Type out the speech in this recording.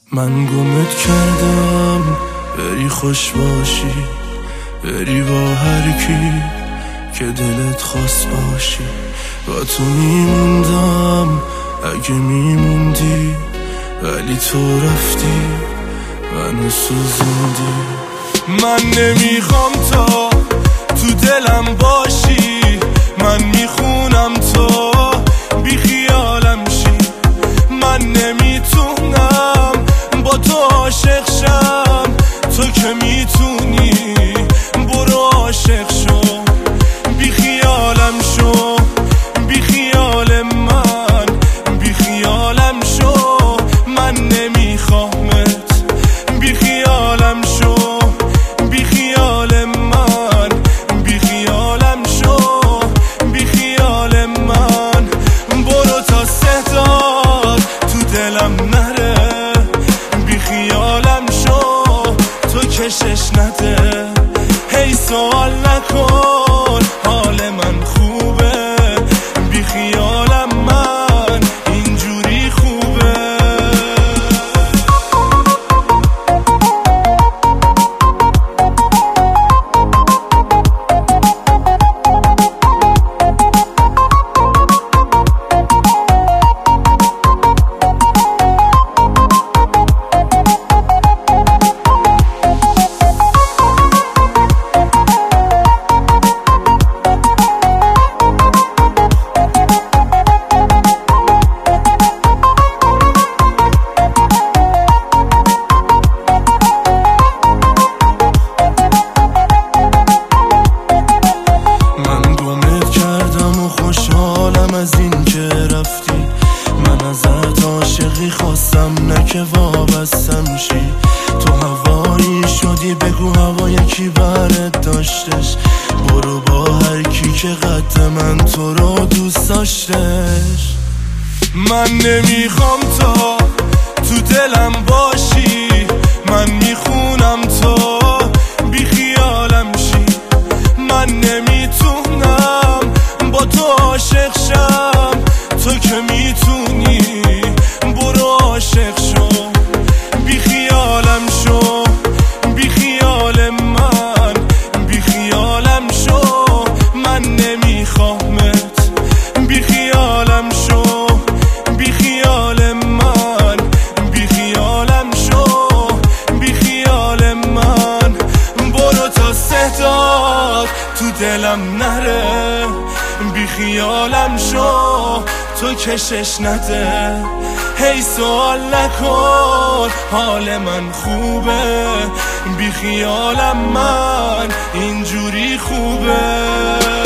من گمت کردم بری خوش باشی، بری با هر کی که دلت خواست باشی. با تو میموندم اگه میموندی، ولی تو رفتی منو سوزوندی. من نمیخوام تا تو دلم باشی، من میخونم تو بی خیالم شی. من نمیتونم با تو عاشق شم، تو که میتونی برو عاشق شو. بی خیالم شو، بی خیال من، بی خیالم شو. من نمیخوامت، بی خیالم شو، بی خیال من، بی خیالم شو، بی خیال من. برو تا صدات تو دلم نره، بی خیالم شو، تو کشش نده. هی سوال نکن حال من خوبه، بی خیالم من اینجوری خوبه. از این که رفتی من ازت عاشقی خواستم، نه که وابستم شی. تو هوایی شدی، بگو هوا یکی برت داشتش. برو با هر کی که قد من تو رو دوست داشتش. من نمیخوام تا تو دلم باشی، من میخونم تو بی خیالم شی. من نمیتونم با تو عاشق شم، تو که میتونی برو عاشق شو. بی خیالم شو، بی خیال من، بی خیالم شو. من نمیخوامت، بی خیالم شو، بی خیال من، بی خیالم شو، بی خیال من. برو تا صدات تو دلم نره، بی خیالم شو، تو کشش نده. هی سوال نکن حال من خوبه، بی خیالم من اینجوری خوبه.